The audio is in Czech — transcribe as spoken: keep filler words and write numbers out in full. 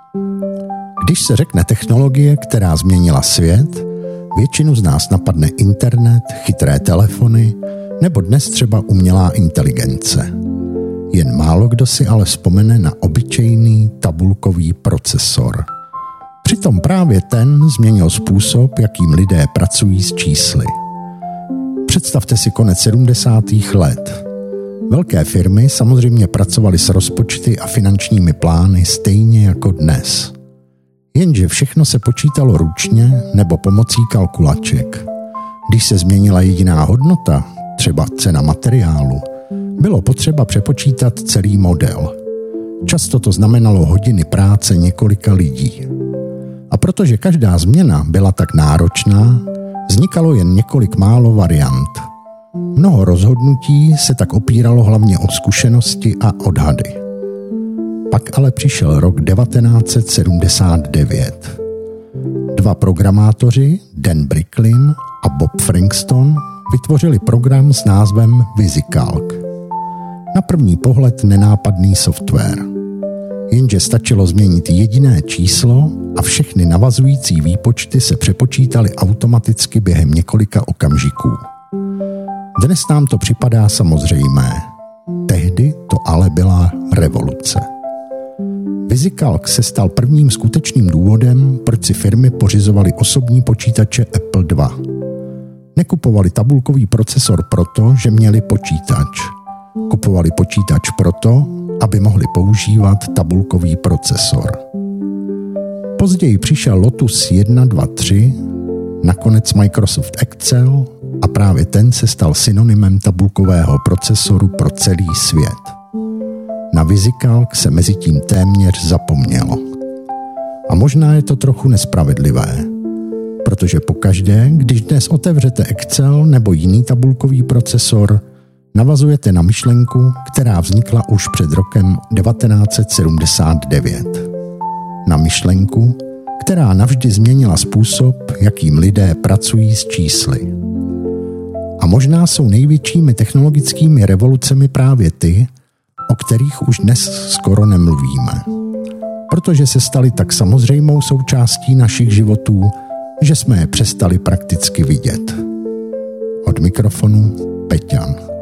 Když se řekne technologie, která změnila svět, většinu z nás napadne internet, chytré telefony nebo dnes třeba umělá inteligence. Jen málo kdo si ale vzpomene na obyčejný tabulkový procesor. Přitom právě ten změnil způsob, jakým lidé pracují s čísly. Představte si konec sedmdesátých let. Velké firmy samozřejmě pracovaly s rozpočty a finančními plány stejně jako dnes. Jenže všechno se počítalo ručně nebo pomocí kalkulaček. Když se změnila jediná hodnota, třeba cena materiálu, bylo potřeba přepočítat celý model. Často to znamenalo hodiny práce několika lidí. A protože každá změna byla tak náročná, vznikalo jen několik málo variant. Mnoho rozhodnutí se tak opíralo hlavně o zkušenosti a odhady. Pak ale přišel rok devatenáct set sedmdesát devět. Dva programátoři, Dan Bricklin a Bob Frankston, vytvořili program s názvem VisiCalc. Na první pohled nenápadný software. Jenže stačilo změnit jediné číslo a všechny navazující výpočty se přepočítaly automaticky během několika okamžiků. Dnes nám to připadá samozřejmé. Tehdy to ale byla revoluce. VisiCalc se stal prvním skutečným důvodem, proč si firmy pořizovaly osobní počítače Apple dva. Nekupovali tabulkový procesor proto, že měli počítač. Kupovali počítač proto, aby mohli používat tabulkový procesor. Později přišel Lotus jedna, dva, tři, nakonec Microsoft Excel a právě ten se stal synonymem tabulkového procesoru pro celý svět. Na VisiCalc se mezitím téměř zapomnělo. A možná je to trochu nespravedlivé, protože pokaždé, když dnes otevřete Excel nebo jiný tabulkový procesor, navazujete na myšlenku, která vznikla už před rokem devatenáct set sedmdesát devět. Na myšlenku, která navždy změnila způsob, jakým lidé pracují s čísly. A možná jsou největšími technologickými revolucemi právě ty, o kterých už dnes skoro nemluvíme. Protože se staly tak samozřejmou součástí našich životů, že jsme je přestali prakticky vidět. Od mikrofonu Peťan.